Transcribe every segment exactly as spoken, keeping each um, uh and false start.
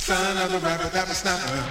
Son of a rabbit that was snapper.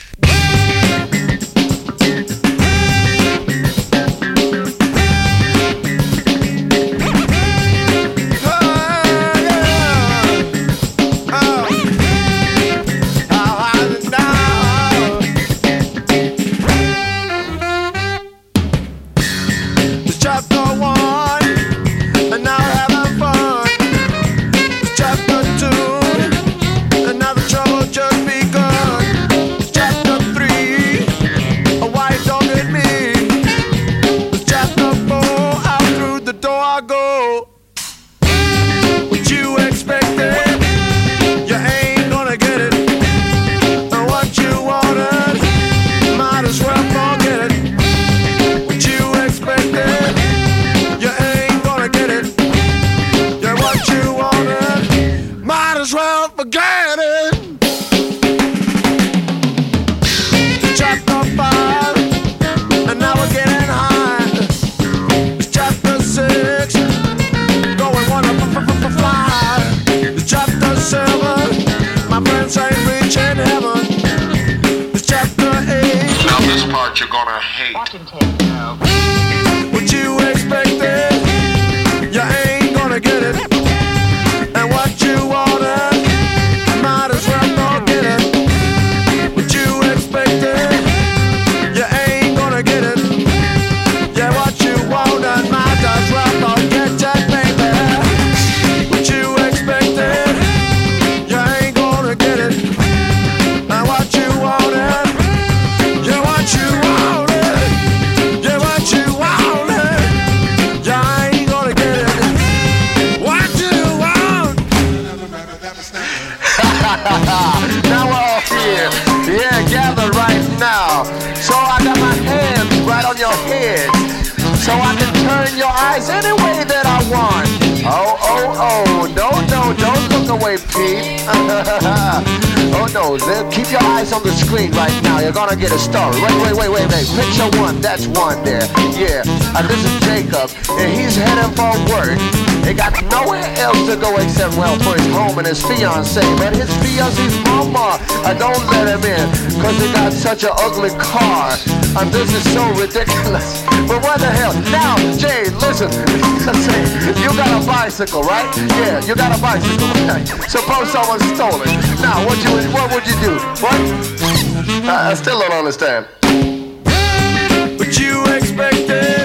Keep your eyes on the screen right now. You're gonna get a story. Wait, wait, wait, wait, wait. Picture one. That's one there. Yeah. And this is Jacob, and he's heading for work. He got nowhere else to go except, well, for his home and his fiance. But his fiance's mama, I don't let him in, cause he got such an ugly car. And this is so ridiculous. But what the hell? Now, Jay, listen. You got a bicycle, right? Yeah, you got a bicycle, right? Suppose someone stole it. Now, what you what would you do? What? I, I still don't understand. What you expected?